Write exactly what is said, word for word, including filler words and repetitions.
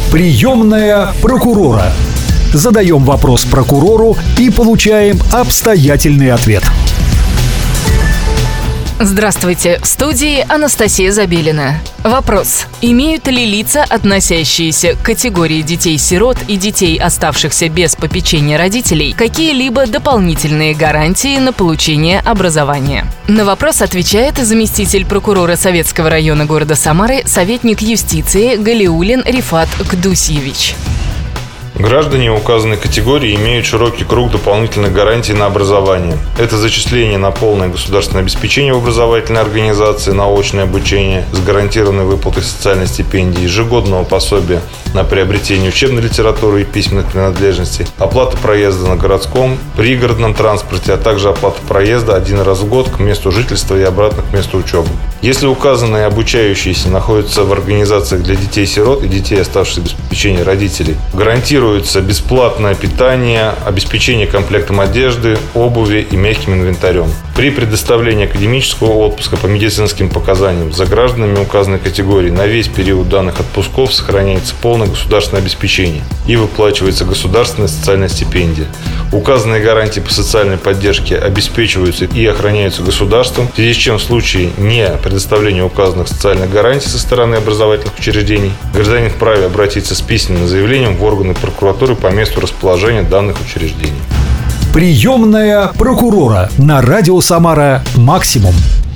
Приемная прокурора. Задаем вопрос прокурору и получаем обстоятельный ответ. Здравствуйте, в студии Анастасия Забелина. Вопрос. Имеют ли лица, относящиеся к категории детей-сирот и детей, оставшихся без попечения родителей, какие-либо дополнительные гарантии на получение образования? На вопрос отвечает заместитель прокурора Советского района города Самары, советник юстиции Галиуллин Рифат Кдусьевич. Граждане указанной категории имеют широкий круг дополнительных гарантий на образование. Это зачисление на полное государственное обеспечение в образовательной организации на очное обучение с гарантированной выплатой социальной стипендии, ежегодного пособия на приобретение учебной литературы и письменных принадлежностей, оплата проезда на городском, пригородном транспорте, а также оплата проезда один раз в год к месту жительства и обратно к месту учебы. Если указанные обучающиеся находятся в организациях для детей-сирот и детей, оставшихся без попечения родителей, гарантируется бесплатное питание, обеспечение комплектом одежды, обуви и мягким инвентарем. При предоставлении академического отпуска по медицинским показаниям за гражданами указанной категории на весь период данных отпусков сохраняется полное государственное обеспечение и выплачивается государственная социальная стипендия. Указанные гарантии по социальной поддержке обеспечиваются и охраняются государством, в связи с чем в случае не предоставления указанных социальных гарантий со стороны образовательных учреждений гражданин вправе обратиться с письменным заявлением в органы прокуратуры по месту расположения данных учреждений. Приемная прокурора на радио Самара «Максимум».